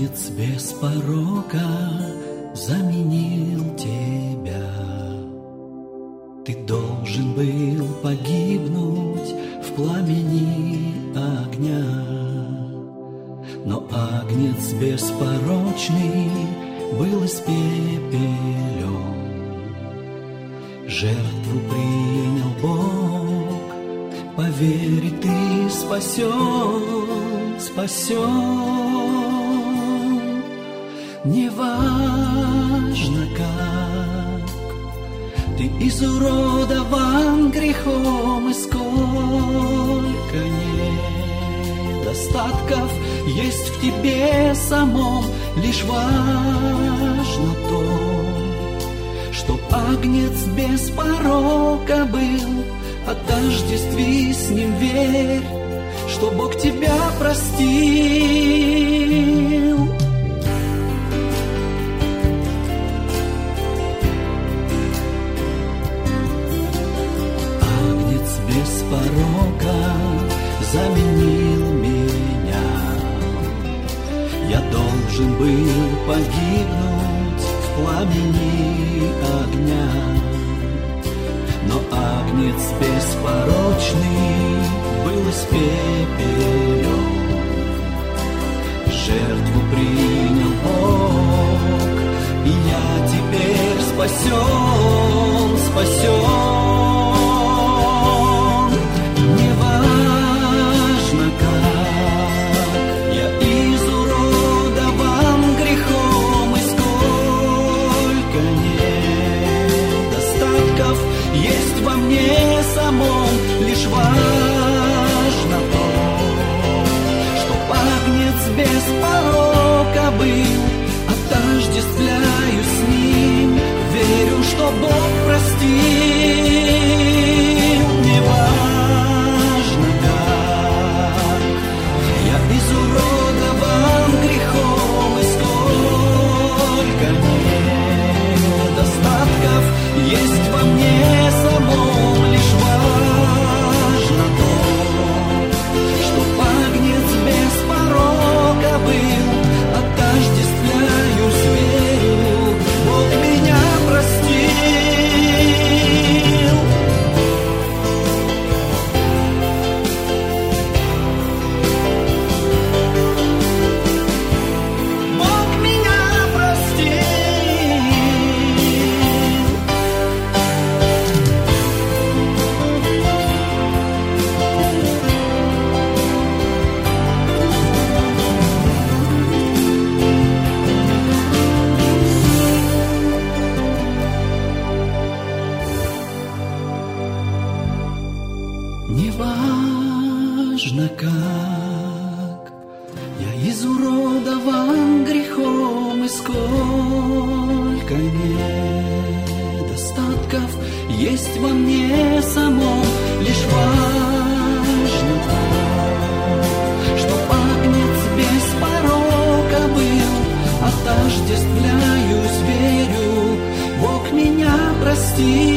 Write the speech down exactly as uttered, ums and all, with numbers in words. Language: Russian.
Агнец без порока заменил тебя. Ты должен был погибнуть в пламени огня, но Агнец беспорочный был испепелен. Жертву принял Бог, поверь, ты спасен, спасен. Неважно как ты изуродован грехом, и сколько недостатков есть в тебе самом, лишь важно то, чтоб Агнец без порока был. Отождестви с ним, верь, что Бог тебя простил. Агнец без порока заменил меня. Я должен был погибнуть в пламени огня, но Агнец беспорочный был испепелен. Жертву принял Бог, и я теперь спасен, спасен. Неважно как я изуродован грехом, и сколько недостатков есть во мне самом, лишь важно то, чтоб Агнец без порока был. Отождествляю с ним, верю, что Бог простил. Неважно как я изуродован грехом, и сколько недостатков есть во мне самом, лишь важно то, чтоб Агнец без порока был. Отождествляюсь, верю, Бог меня простил. Бог меня простил. Неважно как я изуродован грехом, и сколько недостатков есть во мне самом, лишь важно то, чтоб Агнец без порока был. Отождествляюсь, верю, Бог меня простил.